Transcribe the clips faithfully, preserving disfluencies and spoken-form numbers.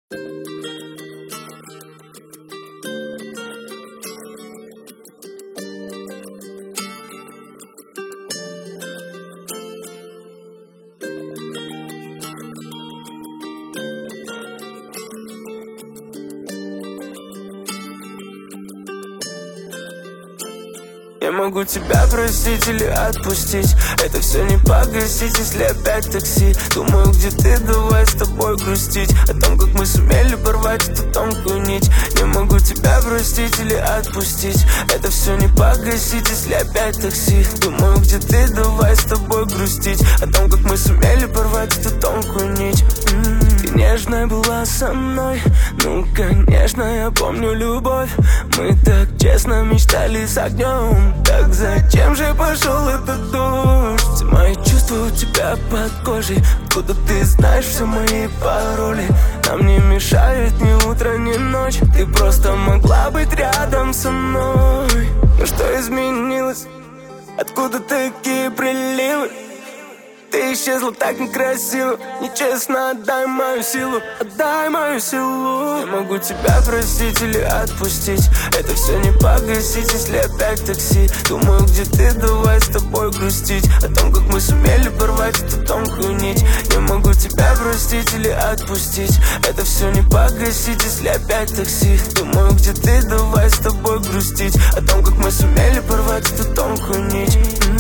Я могу тебя простить или отпустить. Это все не погасить, если опять такси. Думаю, где ты, давай с тобой грустить о том, как мы сумели порвать эту тонкую нить. Не могу тебя простить или отпустить. Это все не погасить, если опять такси. Думаю, где ты, давай с тобой грустить о том, как мы сумели порвать эту тонкую нить. Ты нежная была со мной, ну конечно я помню любовь. Мы так честно мечтали с огнем. Так зачем же пошел этот дождь? Все мои чувства у тебя под кожей. Откуда ты знаешь все мои пароли? Нам не мешает ни утро, ни ночь. Ты просто могла быть рядом со мной. Но что изменилось? Откуда такие приливы? Ты исчезла так некрасиво. Нечестно, отдай мою силу. Отдай мою силу. Я могу тебя простить или отпустить. Это все не погасить, если опять такси. Думаю, где ты, давай с тобой грустить о том, как мы сумели порвать эту тонкую нить. Я могу тебя простить или отпустить. Это все не погасить, если опять такси. Думаю, где ты, давай с тобой грустить о том, как мы сумели порвать эту тонкую нить.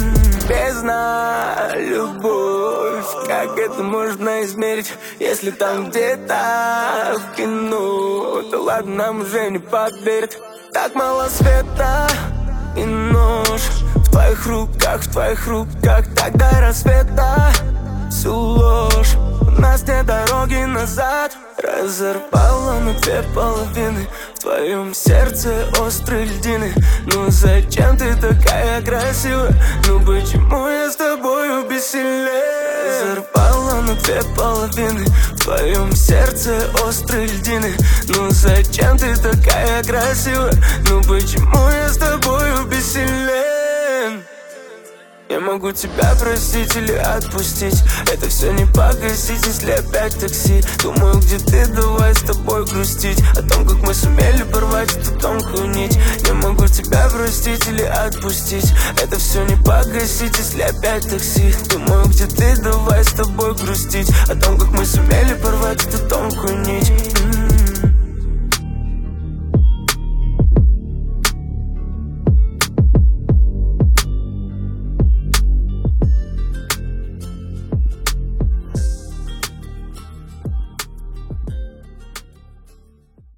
Бездна, любовь, как это можно измерить? Если там где-то в кино, то ладно, нам уже не поверят. Так мало света и нож в твоих руках, в твоих руках, так до рассвета. Всю ложь, у нас нет дороги назад. Разорвала на две половины. В твоем сердце острые льдины. Ну зачем ты такая красивая? Ну почему я с тобою бессилен? Разорвала на две половины. В твоем сердце острые льдины. Ну зачем ты такая красивая? Ну почему я с тобою бессилен? Я могу тебя простить или отпустить. Это все не погасить, если опять такси. Думаю, где ты, давай с тобой грустить о том, как мы сумели порвать эту тонкую нить. Я могу тебя простить или отпустить. Это все не погасить, если опять такси. Думаю, где ты, давай с тобой грустить о том, как мы сумели порвать эту тонкую нить.